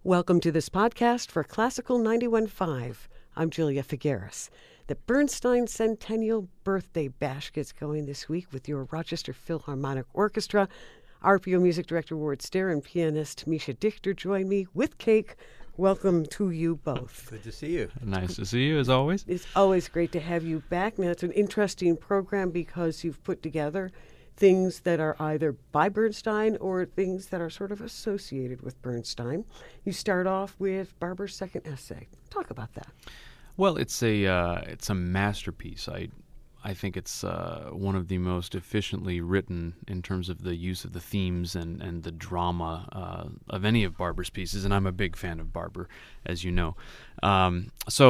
Welcome to this podcast for Classical 91.5. I'm Julia Figueres. The Bernstein Centennial Birthday Bash gets going this week with your Rochester Philharmonic Orchestra. RPO Music Director Ward Stair and pianist Misha Dichter join me with cake. Welcome to you both. Good to see you. Nice to see you, as always. It's always great to have you back. Now, it's an interesting program because you've put together things that are either by Bernstein or things that are sort of associated with Bernstein. You start off with Barber's second essay. Talk about that. Well, it's a masterpiece. I think it's one of the most efficiently written in terms of the use of the themes and the drama of any of Barber's pieces, and I'm a big fan of Barber, as you know. And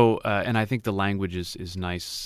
I think the language is nice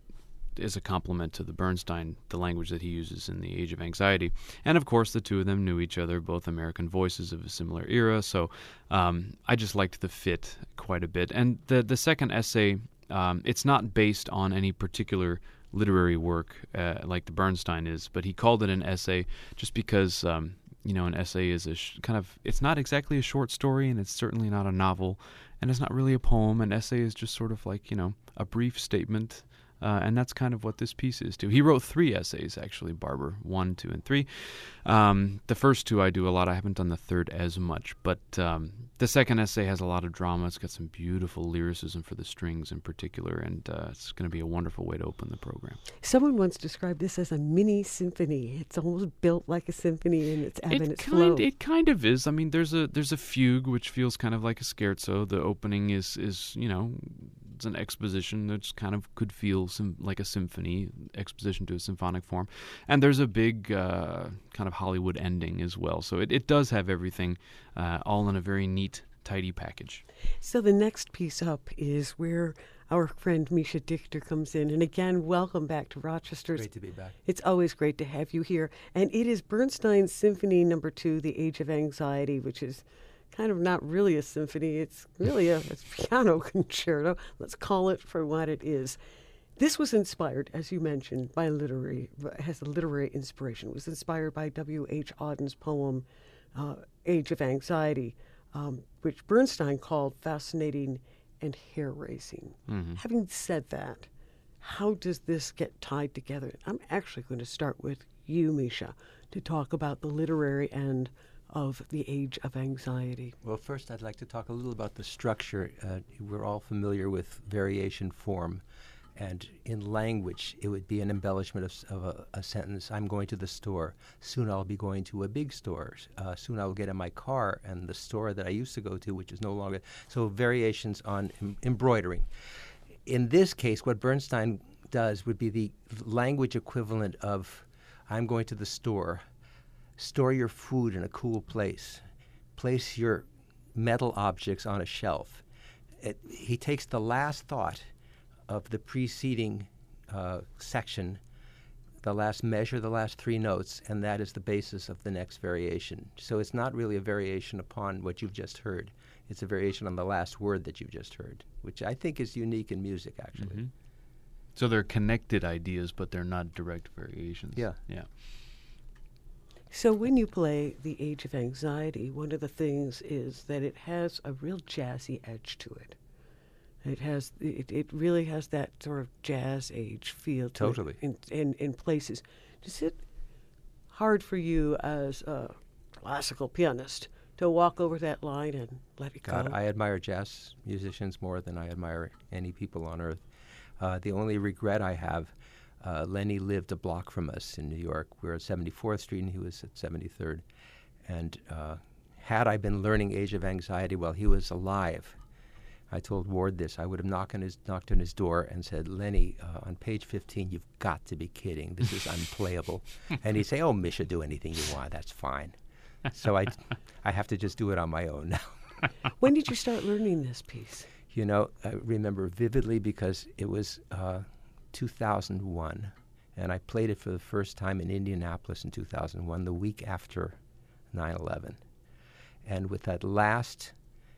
as a complement to the Bernstein, the language that he uses in The Age of Anxiety. And of course, the two of them knew each other, both American voices of a similar era, so I just liked the fit quite a bit. And the second essay, it's not based on any particular literary work like the Bernstein is, but he called it an essay just because, an essay is it's not exactly a short story, and it's certainly not a novel, and it's not really a poem. An essay is just sort of like, a brief statement. And that's kind of what this piece is, too. He wrote 3 essays, actually, Barber, 1, 2, and 3. The first 2 I do a lot. I haven't done the third as much. But the second essay has a lot of drama. It's got some beautiful lyricism for the strings in particular, and it's going to be a wonderful way to open the program. Someone once described this as a mini symphony. It's almost built like a symphony in its ebb and its flow. It kind of is. I mean, there's a fugue, which feels kind of like a scherzo. The opening is it's an exposition that kind of could feel like a symphony, exposition to a symphonic form. And there's a big kind of Hollywood ending as well. So it does have everything all in a very neat, tidy package. So the next piece up is where our friend Misha Dichter comes in. And again, welcome back to Rochester. Great to be back. It's always great to have you here. And it is Bernstein's Symphony No. 2, The Age of Anxiety, which is kind of not really a symphony. It's really a piano concerto. Let's call it for what it is. This was inspired, as you mentioned, has a literary inspiration. It was inspired by W.H. Auden's poem, Age of Anxiety, which Bernstein called fascinating and hair-raising. Mm-hmm. Having said that, how does this get tied together? I'm actually going to start with you, Misha, to talk about the literary end of The Age of Anxiety. Well, first I'd like to talk a little about the structure. We're all familiar with variation form, and in language it would be an embellishment of a sentence. I'm going to the store. Soon I'll be going to a big store. Soon I'll get in my car, and the store that I used to go to, which is no longer. So variations on embroidering. In this case, what Bernstein does would be the language equivalent of I'm going to the store. Store your food in a cool place. Place your metal objects on a shelf. He takes the last thought of the preceding section, the last measure, the last 3 notes, and that is the basis of the next variation. So it's not really a variation upon what you've just heard. It's a variation on the last word that you've just heard, which I think is unique in music, actually. Mm-hmm. So they're connected ideas, but they're not direct variations. Yeah. So when you play The Age of Anxiety, one of the things is that it has a real jazzy edge to it. It really has that sort of jazz age feel to Totally. it in places. Is it hard for you as a classical pianist to walk over that line and let it God, go? I admire jazz musicians more than I admire any people on earth. The only regret I have, Lenny lived a block from us in New York. We were at 74th Street, and he was at 73rd. And had I been learning Age of Anxiety while he was alive, I told Ward this. I would have knocked on his door and said, Lenny, on page 15, you've got to be kidding. This is unplayable. And he'd say, oh, Misha, do anything you want. That's fine. So I have to just do it on my own now. When did you start learning this piece? I remember vividly because it was 2001, and I played it for the first time in Indianapolis in 2001, the week after 9/11. And with that last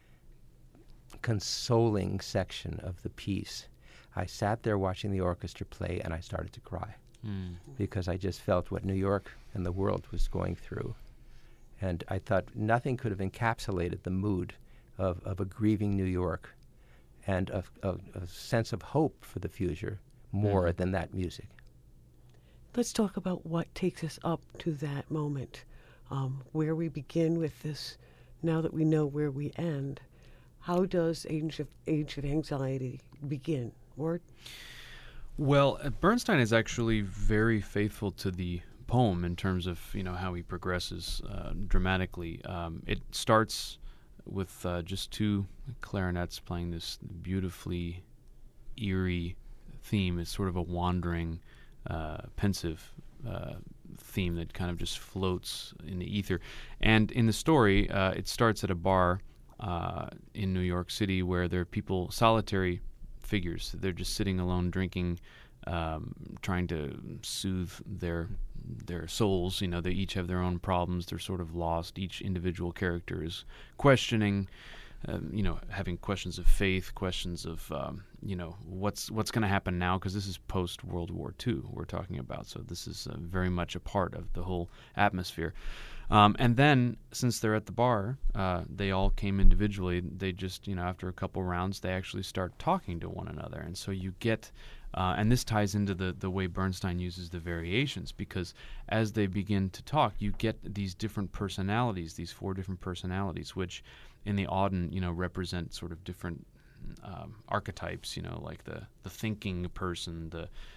consoling section of the piece, I sat there watching the orchestra play, and I started to cry because I just felt what New York and the world was going through. And I thought nothing could have encapsulated the mood of a grieving New York, and a sense of hope for the future more than that music. Let's talk about what takes us up to that moment, where we begin with this. Now that we know where we end, how does Age of Anxiety begin? Ward? Well, Bernstein is actually very faithful to the poem in terms of how he progresses dramatically. It starts with just two clarinets playing this beautifully eerie theme. It's sort of a wandering, pensive theme that kind of just floats in the ether. And in the story, it starts at a bar in New York City where there are people, solitary figures. They're just sitting alone, drinking, trying to soothe their souls. They each have their own problems. They're sort of lost. Each individual character is questioning, having questions of faith, questions of, what's going to happen now, because this is post World War II we're talking about. So this is very much a part of the whole atmosphere. And then, since they're at the bar, they all came individually. They just, after a couple rounds, they actually start talking to one another. And so you get, and this ties into the way Bernstein uses the variations, because as they begin to talk, you get these different personalities, these 4 different personalities, which in the Auden, represent sort of different archetypes, like the thinking person,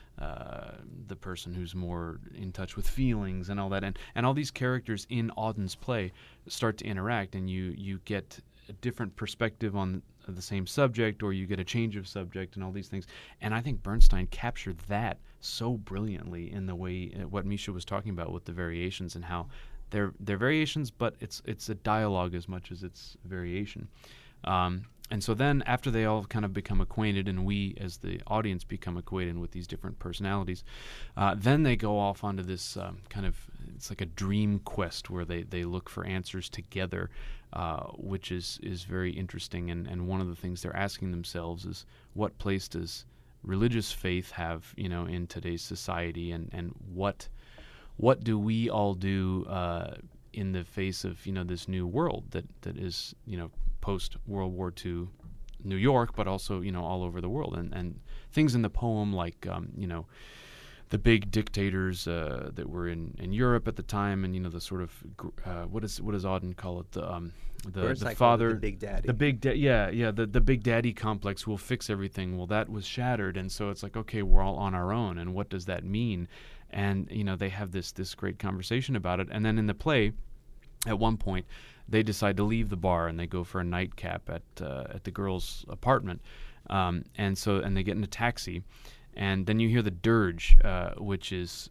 the person who's more in touch with feelings and all that, and all these characters in Auden's play start to interact, and you get a different perspective on the same subject, or you get a change of subject, and all these things. And I think Bernstein captured that so brilliantly in the way what Misha was talking about with the variations, and how they're variations, but it's a dialogue as much as it's variation. And so then, after they all kind of become acquainted, and we as the audience become acquainted with these different personalities, then they go off onto this kind of, it's like a dream quest where they look for answers together, which is very interesting. And one of the things they're asking themselves is, what place does religious faith have, in today's society, and what do we all do in the face of, this new world that is, post World War II New York, but also, all over the world, and things in the poem like, the big dictators that were in Europe at the time, and the sort of what does Auden call it, the father, the big daddy, the big daddy complex will fix everything. Well, that was shattered, and so it's like, okay, we're all on our own, and what does that mean? And they have this great conversation about it, and then in the play, at one point, they decide to leave the bar and they go for a nightcap at the girl's apartment, and they get in a taxi, and then you hear the dirge, which is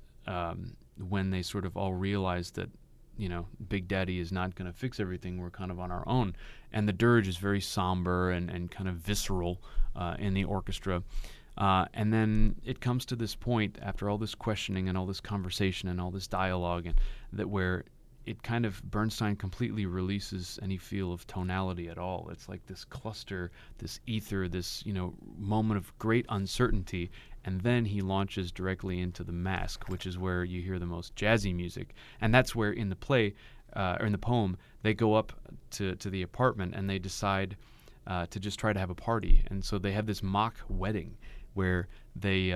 when they sort of all realize that Big Daddy is not going to fix everything. We're kind of on our own, and the dirge is very somber and kind of visceral in the orchestra. And then it comes to this point after all this questioning and all this conversation and all this dialogue, and that where it kind of, Bernstein completely releases any feel of tonality at all. It's like this cluster, this ether, this moment of great uncertainty, and then he launches directly into the mask, which is where you hear the most jazzy music. And that's where in the play, or in the poem, they go up to the apartment and they decide to just try to have a party. And so they have this mock wedding where they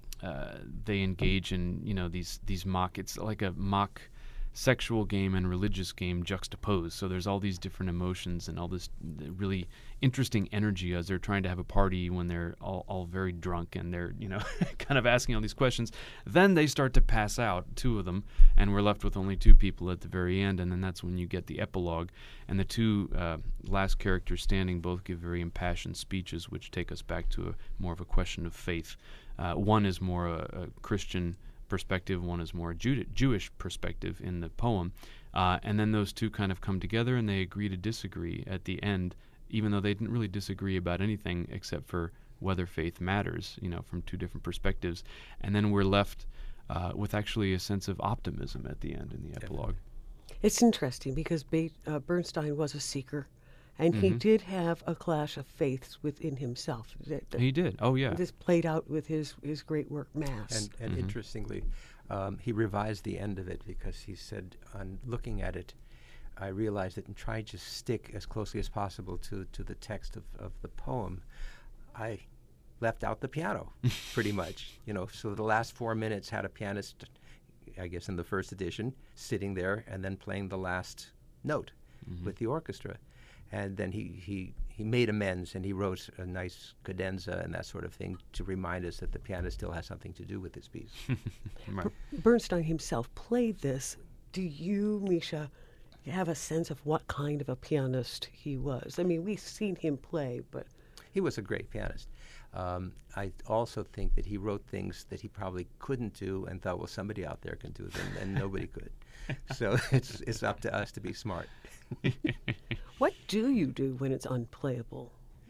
engage in these mock, it's like a mock sexual game and religious game juxtaposed. So there's all these different emotions and all this really interesting energy as they're trying to have a party when they're all very drunk and they're kind of asking all these questions. Then they start to pass out, 2 of them, and we're left with only 2 people at the very end, and then that's when you get the epilogue. And the 2 last characters standing both give very impassioned speeches, which take us back to more of a question of faith. One is more a Christian perspective, one is more a Jewish perspective in the poem, and then those 2 kind of come together and they agree to disagree at the end, even though they didn't really disagree about anything except for whether faith matters, from 2 different perspectives. And then we're left with actually a sense of optimism at the end in the epilogue. It's interesting because Bernstein was a seeker, and he did have a clash of faiths within himself. He did. Oh, yeah. This played out with his great work, Mass. And interestingly, he revised the end of it because he said, on looking at it, I realized that in trying to stick as closely as possible to the text of the poem, I left out the piano pretty much. So the last 4 minutes had a pianist, I guess in the first edition, sitting there and then playing the last note with the orchestra. And then he made amends, and he wrote a nice cadenza and that sort of thing to remind us that the piano still has something to do with this piece. Right. Bernstein himself played this. Do you, Misha, have a sense of what kind of a pianist he was? I mean, we've seen him play, but... He was a great pianist. I also think that he wrote things that he probably couldn't do and thought, well, somebody out there can do them, and nobody could. So it's up to us to be smart. What do you do when it's unplayable?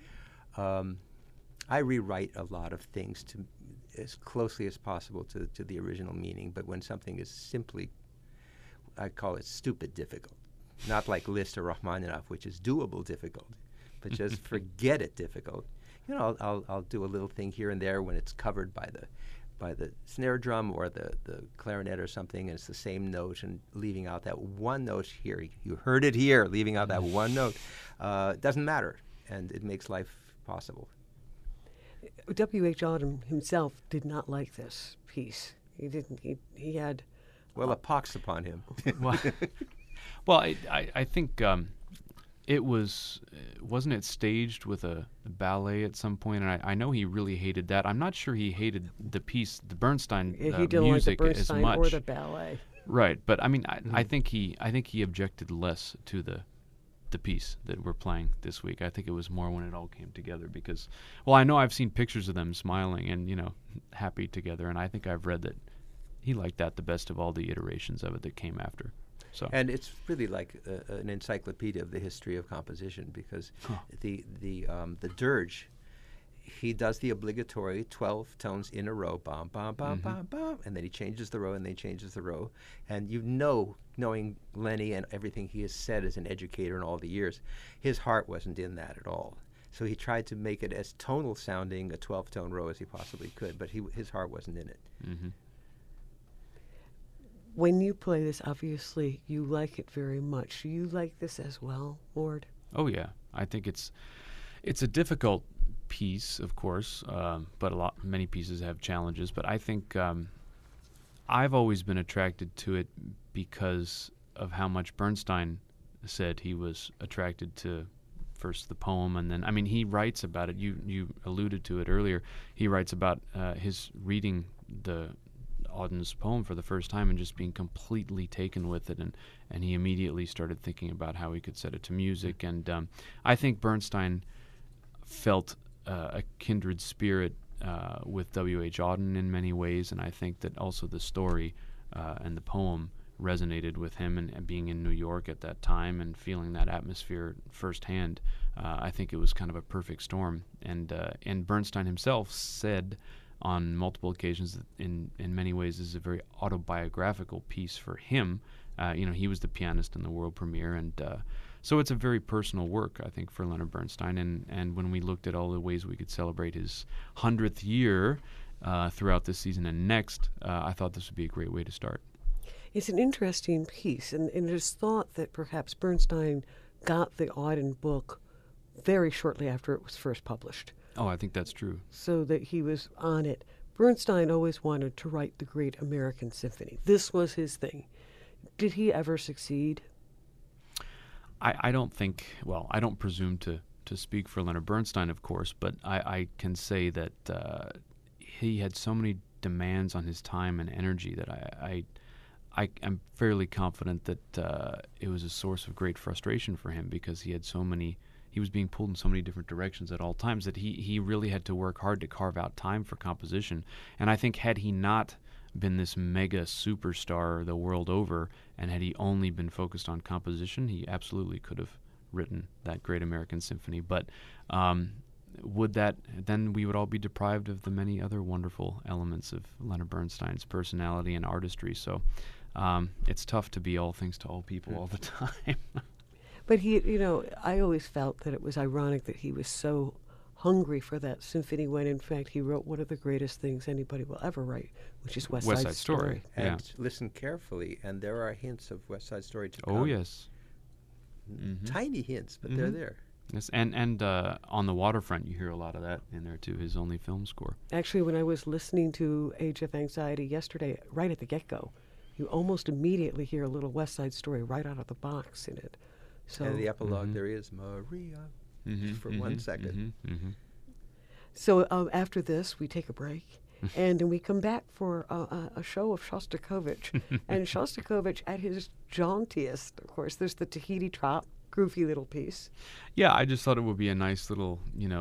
I rewrite a lot of things to as closely as possible to the original meaning, but when something is simply, I call it stupid difficult. Not like Liszt or Rachmaninoff, which is doable difficult, but just forget it difficult. I'll do a little thing here and there when it's covered by the snare drum or the clarinet or something, and it's the same note, and leaving out that one note here. You heard it here, leaving out that one note. Doesn't matter, and it makes life possible. W.H. Auden himself did not like this piece. He didn't. He had... Well, a pox upon him. Well, I think it wasn't it staged with a ballet at some point, and I know he really hated that. I'm not sure he hated the piece, the Bernstein he didn't music like the Bernstein as much, or the ballet. Right? But I mean, I think he objected less to the piece that we're playing this week. I think it was more when it all came together, because, well, I know I've seen pictures of them smiling and happy together, and I think I've read that he liked that the best of all the iterations of it that came after. So. And it's really like an encyclopedia of the history of composition, because the dirge, he does the obligatory 12 tones in a row, bam, bam, bam, bam, bam, and then he changes the row, and then he changes the row. And knowing Lenny and everything he has said as an educator in all the years, his heart wasn't in that at all. So he tried to make it as tonal sounding a 12-tone row as he possibly could, but his heart wasn't in it. Mm-hmm. When you play this, obviously, you like it very much. Do you like this as well, Ward? Oh, yeah. I think it's a difficult piece, of course, but many pieces have challenges. But I think I've always been attracted to it because of how much Bernstein said he was attracted to first the poem, and then, I mean, he writes about it. You alluded to it earlier. He writes about his reading Auden's poem for the first time and just being completely taken with it, and he immediately started thinking about how he could set it to music. And I think Bernstein felt a kindred spirit with W.H. Auden in many ways, and I think that also the story and the poem resonated with him, and being in New York at that time and feeling that atmosphere firsthand. I think it was kind of a perfect storm, and Bernstein himself said on multiple occasions that in many ways this is a very autobiographical piece for him. He was the pianist in the world premiere, and so it's a very personal work, I think, for Leonard Bernstein. And when we looked at all the ways we could celebrate his 100th year throughout this season and next, I thought this would be a great way to start. It's an interesting piece, and it is thought that perhaps Bernstein got the Auden book very shortly after it was first published. Oh, I think that's true. So that he was on it. Bernstein always wanted to write the Great American Symphony. This was his thing. Did he ever succeed? I don't think, well, I don't presume to speak for Leonard Bernstein, of course, but I can say that he had so many demands on his time and energy that I am fairly confident that it was a source of great frustration for him, because he was being pulled in so many different directions at all times that he really had to work hard to carve out time for composition. And I think had he not been this mega superstar the world over, and had he only been focused on composition, he absolutely could have written that Great American Symphony. But then we would all be deprived of the many other wonderful elements of Leonard Bernstein's personality and artistry. So it's tough to be all things to all people all the time. But I always felt that it was ironic that he was so hungry for that symphony when, in fact, he wrote one of the greatest things anybody will ever write, which is West Side Story. And listen carefully, and there are hints of West Side Story to come. Oh, yes. Tiny hints, but they're there. Yes, and on the waterfront, you hear a lot of that in there too. His only film score. Actually, when I was listening to Age of Anxiety yesterday, right at the get-go, you almost immediately hear a little West Side Story right out of the box in it. So, And the epilogue, there is Maria for 1 second. so after this, we take a break, and then we come back for a show of Shostakovich. And Shostakovich at his jauntiest, of course, there's the Tahiti Trop, groovy little piece. Yeah, I just thought it would be a nice little,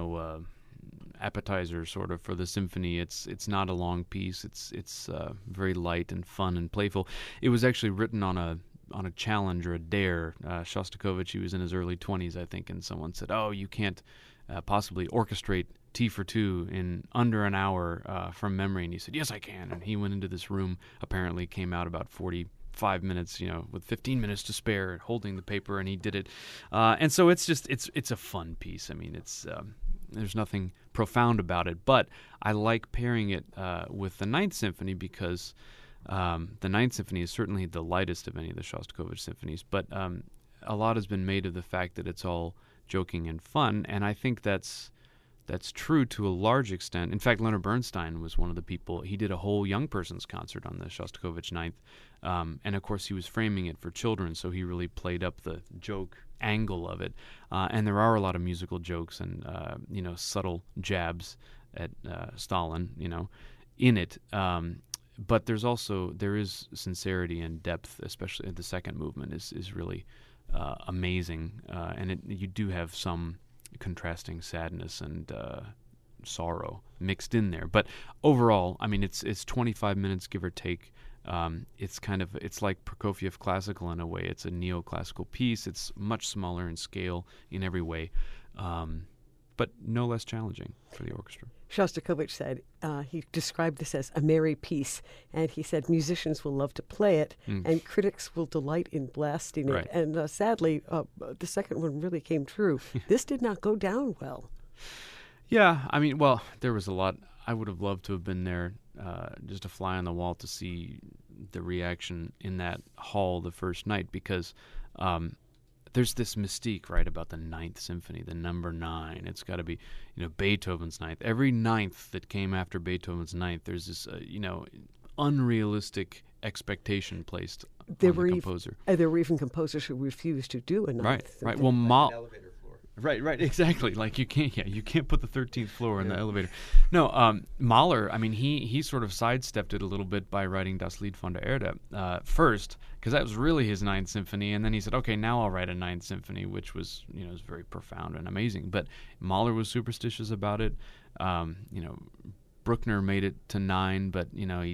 appetizer sort of for the symphony. It's not a long piece. It's very light and fun and playful. It was actually written on a challenge or a dare. Shostakovich, he was in his early 20s, I think, and someone said, "Oh, you can't possibly orchestrate T for Two in under an hour from memory." And he said, "Yes, I can." And he went into this room, apparently came out about 45 minutes, with 15 minutes to spare, holding the paper, and he did it. And so it's just, it's a fun piece. I mean, there's nothing profound about it, but I like pairing it with the Ninth Symphony because the Ninth Symphony is certainly the lightest of any of the Shostakovich symphonies, but a lot has been made of the fact that it's all joking and fun, and I think that's true to a large extent. In fact, Leonard Bernstein was one of the people. He did a whole young person's concert on the Shostakovich Ninth, and of course he was framing it for children, so he really played up the joke angle of it. And there are a lot of musical jokes and subtle jabs at Stalin, in it. But there is sincerity and depth, especially the second movement is really amazing, and you do have some contrasting sadness and sorrow mixed in there. But overall, I mean, it's 25 minutes, give or take. It's like Prokofiev classical in a way. It's a neoclassical piece. It's much smaller in scale in every way, but no less challenging for the orchestra. Shostakovich said he described this as a merry piece, and he said musicians will love to play it, and critics will delight in blasting it. Right. And sadly, the second one really came true. This did not go down well. Yeah, I mean, well, there was a lot. I would have loved to have been there, just a fly on the wall to see the reaction in that hall the first night, because there's this mystique, right, about the Ninth Symphony, the number 9. It's got to be, Beethoven's Ninth. Every ninth that came after Beethoven's Ninth, there's this, unrealistic expectation placed on the composer. There were even composers who refused to do a Ninth Symphony. Right. Well, elevator floor. Right, exactly. Like you can't put the 13th floor in the elevator. No, Mahler, I mean, he sort of sidestepped it a little bit by writing Das Lied von der Erde first, because that was really his Ninth Symphony, and then he said, okay, now I'll write a Ninth Symphony, which was, was very profound and amazing. But Mahler was superstitious about it. Bruckner made it to 9, but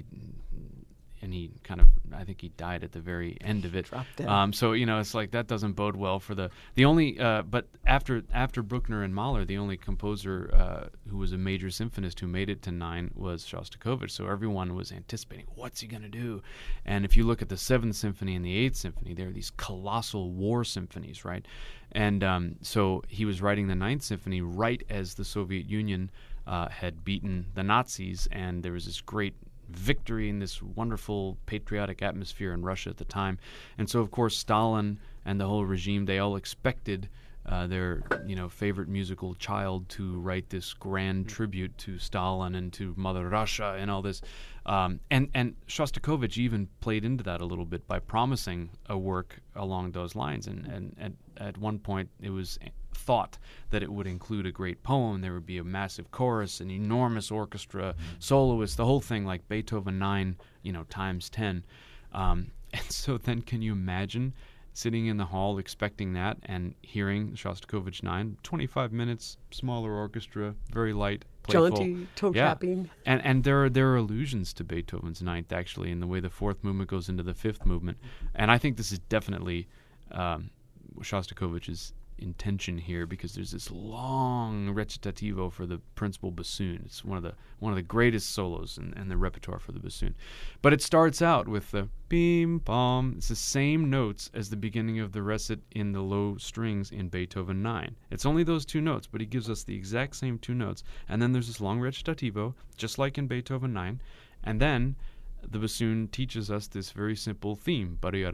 he kind of, I think he died at the very end of it. Dropped dead. So it's like that doesn't bode well for the only. But after Bruckner and Mahler, the only composer who was a major symphonist who made it to 9 was Shostakovich. So everyone was anticipating, what's he going to do? And if you look at the 7th Symphony and the 8th Symphony, they're these colossal war symphonies, right? And so he was writing the 9th Symphony right as the Soviet Union had beaten the Nazis, and there was this great victory in this wonderful patriotic atmosphere in Russia at the time. And so, of course, Stalin and the whole regime, they all expected their favorite musical child to write this grand tribute to Stalin and to Mother Russia and all this. And Shostakovich even played into that a little bit by promising a work along those lines. And at one point, it was thought that it would include a great poem. There would be a massive chorus, an enormous orchestra, soloists, the whole thing, like Beethoven 9, times 10. And so then can you imagine sitting in the hall expecting that and hearing Shostakovich 9, 25 minutes, smaller orchestra, very light, playful. Jaunty, toe tapping. And there are allusions to Beethoven's Ninth, actually, in the way the 4th movement goes into the 5th movement. And I think this is definitely Shostakovich's intention here, because there's this long recitativo for the principal bassoon. It's one of the greatest solos in the repertoire for the bassoon. But it starts out with the bim bom. It's the same notes as the beginning of the recit in the low strings in Beethoven 9. It's only those 2 notes, but he gives us the exact same 2 notes. And then there's this long recitativo, just like in Beethoven 9. And then the bassoon teaches us this very simple theme,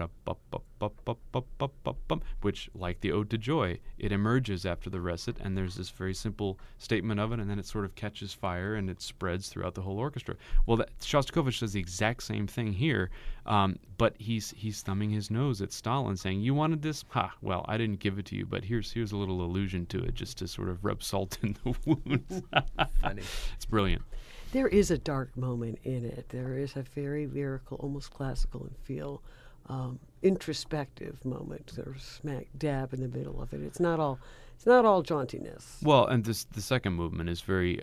which, like the Ode to Joy, it emerges after the recit, and there's this very simple statement of it, and then it sort of catches fire and it spreads throughout the whole orchestra. Well, Shostakovich does the exact same thing here, but he's thumbing his nose at Stalin, saying, "You wanted this? Ha! Well, I didn't give it to you, but here's a little allusion to it, just to sort of rub salt in the wounds." Funny. It's brilliant. There is a dark moment in it. There is a very lyrical, almost classical in feel, introspective moment, sort of smack dab in the middle of it. It's not all jauntiness. Well, and the second movement is very,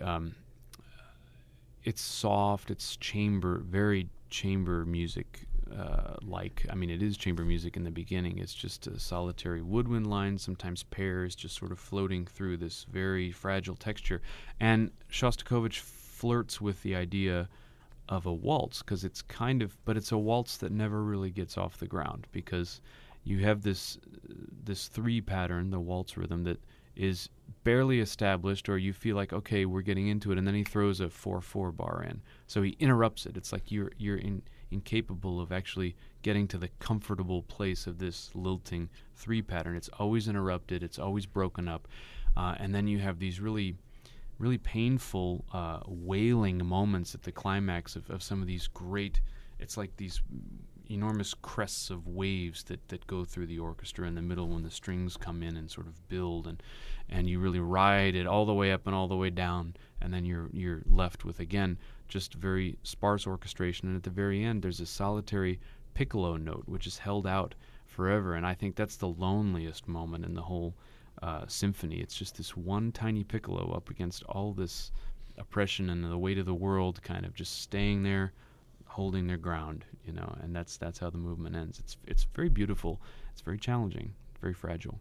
it's soft, it's very chamber music like. I mean, it is chamber music in the beginning. It's just a solitary woodwind line, sometimes pairs, just sort of floating through this very fragile texture. And Shostakovich flirts with the idea of a waltz, because but it's a waltz that never really gets off the ground, because you have this three pattern, the waltz rhythm, that is barely established, or you feel like, okay, we're getting into it, and then he throws a 4/4 bar in, so he interrupts it. It's like you're incapable of actually getting to the comfortable place of this lilting three pattern. It's always interrupted, it's always broken up, and then you have these really painful wailing moments at the climax of some of these great, it's like these enormous crests of waves that go through the orchestra in the middle when the strings come in and sort of build, and you really ride it all the way up and all the way down, and then you're left with, again, just very sparse orchestration, and at the very end there's a solitary piccolo note which is held out forever, and I think that's the loneliest moment in the whole symphony. It's just this one tiny piccolo up against all this oppression and the weight of the world, kind of just staying there, holding their ground, and that's how the movement ends. It's very beautiful. It's very challenging, very fragile.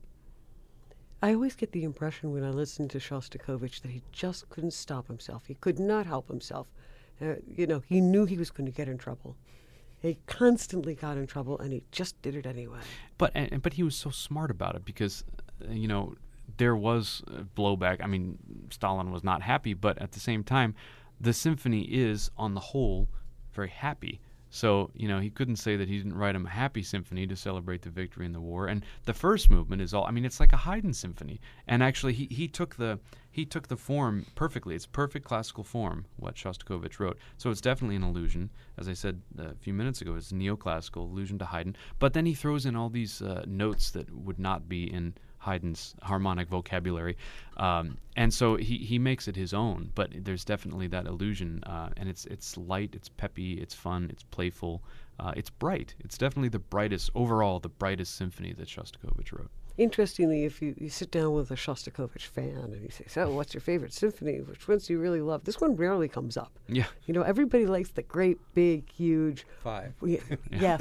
I always get the impression when I listen to Shostakovich that he just couldn't stop himself. He could not help himself. He knew he was going to get in trouble. He constantly got in trouble, and he just did it anyway. But he was so smart about it, because there was blowback. I mean, Stalin was not happy, but at the same time, the symphony is, on the whole, very happy. So, he couldn't say that he didn't write him a happy symphony to celebrate the victory in the war. And the first movement is it's like a Haydn symphony. And actually, he took the form perfectly. It's perfect classical form, what Shostakovich wrote. So it's definitely an allusion. As I said a few minutes ago, it's neoclassical allusion to Haydn. But then he throws in all these notes that would not be in Haydn's harmonic vocabulary, and so he makes it his own. But there's definitely that illusion, and it's light, it's peppy, it's fun, it's playful, it's bright. It's definitely the brightest symphony that Shostakovich wrote. Interestingly, if you sit down with a Shostakovich fan and you say, "So, what's your favorite symphony? Which ones do you really love?" This one rarely comes up. Yeah. Everybody likes the great, big, huge. 5. Yeah.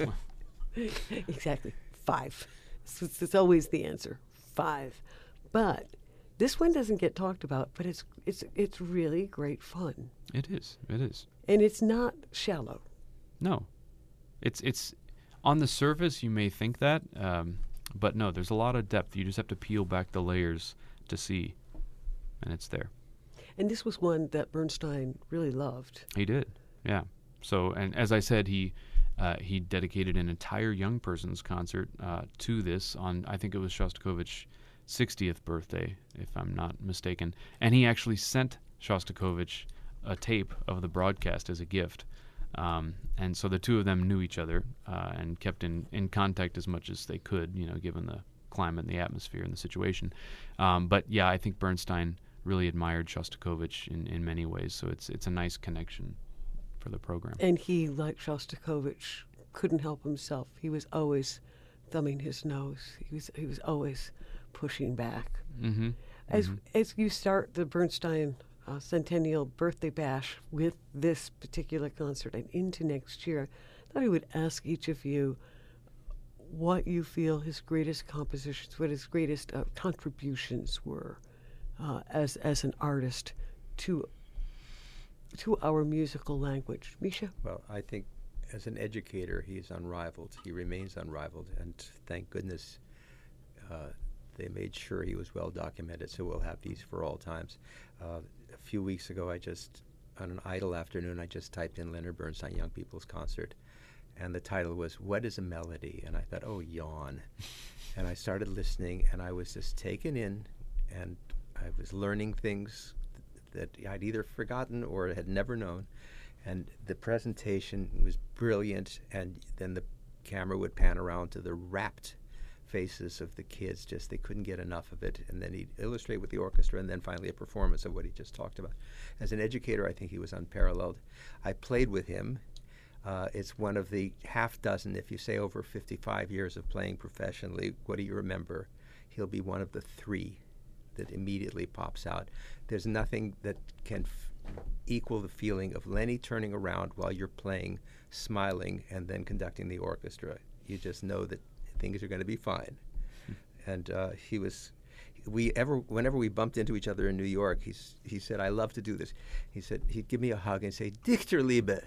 Exactly. 5. It's always the answer. 5. But this one doesn't get talked about, but it's really great fun. It is. And it's not shallow. No. It's on the surface you may think that, but no, there's a lot of depth. You just have to peel back the layers to see, and it's there. And this was one that Bernstein really loved. He did. Yeah. So, and as I said, he dedicated an entire young person's concert to this on, I think it was Shostakovich's 60th birthday, if I'm not mistaken. And he actually sent Shostakovich a tape of the broadcast as a gift. And so the two of them knew each other and kept in contact as much as they could, given the climate and the atmosphere and the situation. But yeah, I think Bernstein really admired Shostakovich in many ways. So it's a nice connection for the program. And he, like Shostakovich, couldn't help himself. He was always thumbing his nose. He was always pushing back. Mm-hmm. As you start the Bernstein Centennial Birthday Bash with this particular concert and into next year, I thought I would ask each of you what you feel his greatest compositions, what his greatest contributions were as an artist to our musical language. Misha? Well, I think as an educator, he's unrivaled. He remains unrivaled, and thank goodness they made sure he was well documented, so we'll have these for all times. A few weeks ago, I just on an idle afternoon, I just typed in Leonard Bernstein Young People's Concert, and the title was "What is a Melody?" And I thought, oh, yawn. And I started listening, and I was just taken in, and I was learning things that I'd either forgotten or had never known. And the presentation was brilliant, and then the camera would pan around to the rapt faces of the kids. Just they couldn't get enough of it. And then he'd illustrate with the orchestra, and then finally a performance of what he just talked about. As an educator, I think he was unparalleled. I played with him. It's one of the half dozen, if you say over 55 years of playing professionally, what do you remember? He'll be one of the three that immediately pops out. There's nothing that can equal the feeling of Lenny turning around while you're playing, smiling, and then conducting the orchestra. You just know that things are going to be fine. And whenever we bumped into each other in New York, he said, I love to do this. He said, he'd give me a hug and say, Dichterliebe.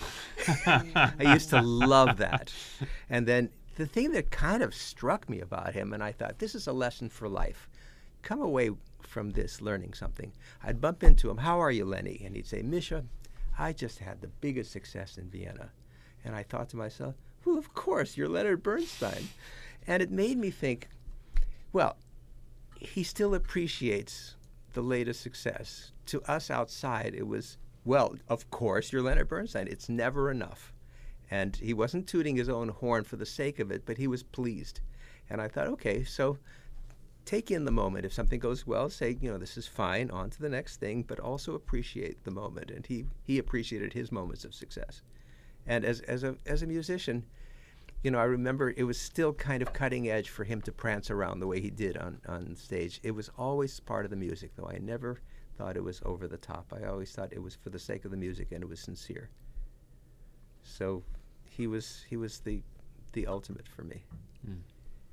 I used to love that. And then the thing that kind of struck me about him, and I thought, this is a lesson for life. Come away from this learning something. I'd bump into him, how are you, Lenny? And he'd say, Misha, I just had the biggest success in Vienna. And I thought to myself, well, of course, you're Leonard Bernstein. And it made me think, well, he still appreciates the latest success. To us outside, it was, well, of course, you're Leonard Bernstein. It's never enough. And he wasn't tooting his own horn for the sake of it, but he was pleased. And I thought, okay, so take in the moment. If something goes well, say, this is fine, on to the next thing, but also appreciate the moment. And he appreciated his moments of success. And as a musician, I remember it was still kind of cutting edge for him to prance around the way he did on stage. It was always part of the music, though. I never thought it was over the top. I always thought it was for the sake of the music, and it was sincere. So he was the ultimate for me. Mm.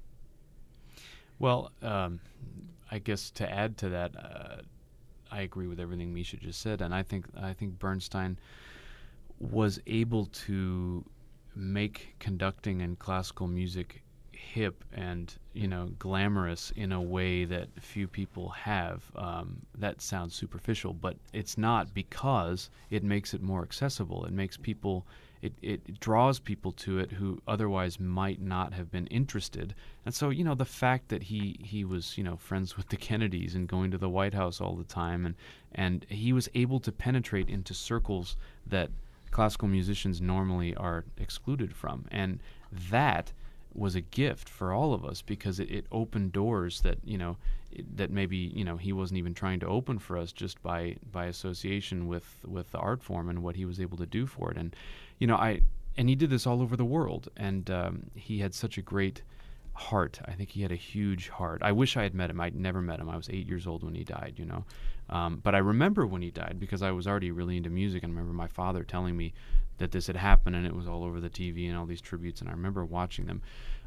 Well, I guess to add to that, I agree with everything Misha just said, and I think Bernstein was able to make conducting and classical music hip and glamorous in a way that few people have. That sounds superficial, but it's not, because it makes it more accessible. It makes people, it draws people to it who otherwise might not have been interested. And so the fact that he was friends with the Kennedys and going to the White House all the time, and he was able to penetrate into circles that classical musicians normally are excluded from, and that was a gift for all of us, because it opened doors that that maybe he wasn't even trying to open for us, just by association with the art form and what he was able to do for it. And he did this all over the world, and he had such a great heart. I think he had a huge heart. I wish I had met him. I'd never met him. I was 8 years old when he died, but I remember when he died, because I was already really into music, and I remember my father telling me that this had happened, and it was all over the TV and all these tributes, and I remember watching them.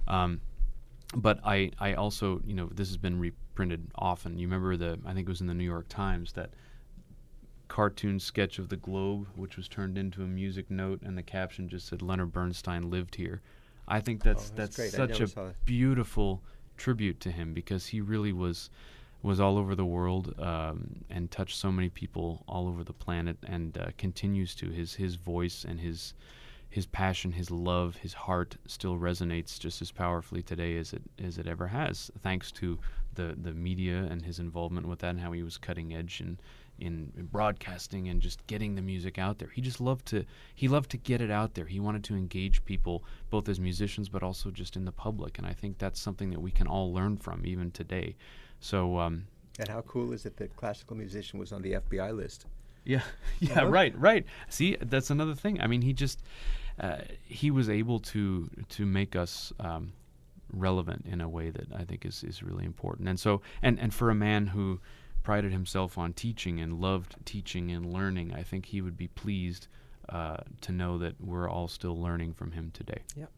But I also, this has been reprinted often. You remember I think it was in the New York Times, that cartoon sketch of the globe, which was turned into a music note, and the caption just said, Leonard Bernstein lived here. I think that's such a beautiful tribute to him, because he really was all over the world, and touched so many people all over the planet, and continues to. His voice and his passion, his love, his heart still resonates just as powerfully today as it ever has, thanks to the media and his involvement with that, and how he was cutting edge in broadcasting and just getting the music out there. He loved to get it out there. He wanted to engage people, both as musicians but also just in the public, and I think that's something that we can all learn from even today. So, and how cool is it that classical musician was on the FBI list? Yeah, right. See, that's another thing. I mean, he was able to make us relevant in a way that I think is really important. And so, and for a man who prided himself on teaching and loved teaching and learning, I think he would be pleased to know that we're all still learning from him today. Yep.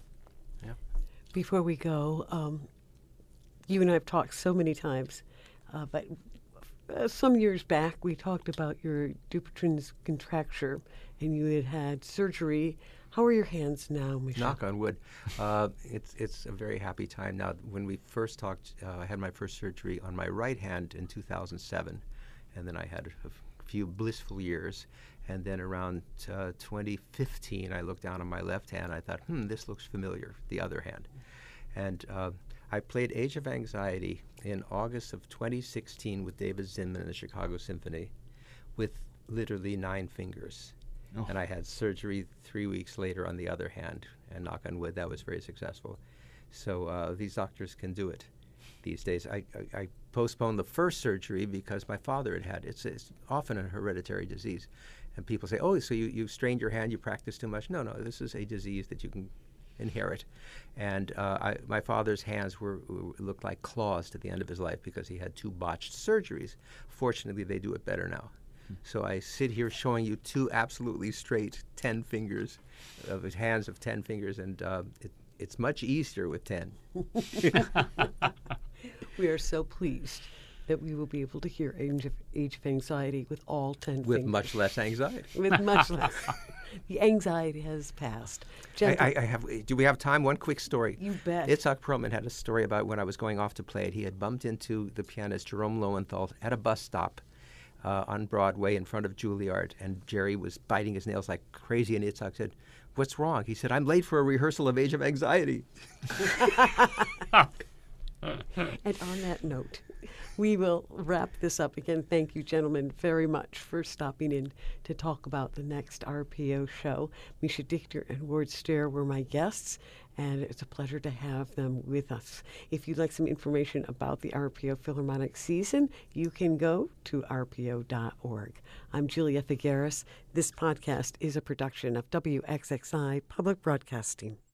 Before we go, you and I have talked so many times, but some years back we talked about your Dupuytren's contracture, and you had surgery. How are your hands now, Michel? Knock on wood. It's a very happy time now. When we first talked, I had my first surgery on my right hand in 2007, and then I had a few blissful years. And then around 2015, I looked down on my left hand. I thought, this looks familiar, the other hand. And I played Age of Anxiety in August of 2016 with David Zinman and the Chicago Symphony with literally 9 fingers. Oh. And I had surgery 3 weeks later on the other hand. And knock on wood, that was very successful. So these doctors can do it these days. I postponed the first surgery because my father had it. It's often a hereditary disease. And people say, oh, so you strained your hand, you practiced too much. No, this is a disease that you can inherit. And my father's hands looked like claws to the end of his life because he had 2 botched surgeries. Fortunately, they do it better now. So I sit here showing you 2 absolutely straight 10 fingers, of his hands of 10 fingers, and it's much easier with 10. We are so pleased that we will be able to hear Age of Anxiety with all 10 fingers. With much less anxiety. With much less. The anxiety has passed. Do we have time? One quick story. You bet. Itzhak Perlman had a story about when I was going off to play it. He had bumped into the pianist Jerome Lowenthal at a bus stop on Broadway in front of Juilliard, and Jerry was biting his nails like crazy, and Itzhak said, "What's wrong?" He said, "I'm late for a rehearsal of Age of Anxiety." And on that note, we will wrap this up. Again, thank you, gentlemen, very much for stopping in to talk about the next RPO show. Misha Dichter and Ward Stair were my guests, and it's a pleasure to have them with us. If you'd like some information about the RPO Philharmonic season, you can go to rpo.org. I'm Julia Figueres. This podcast is a production of WXXI Public Broadcasting.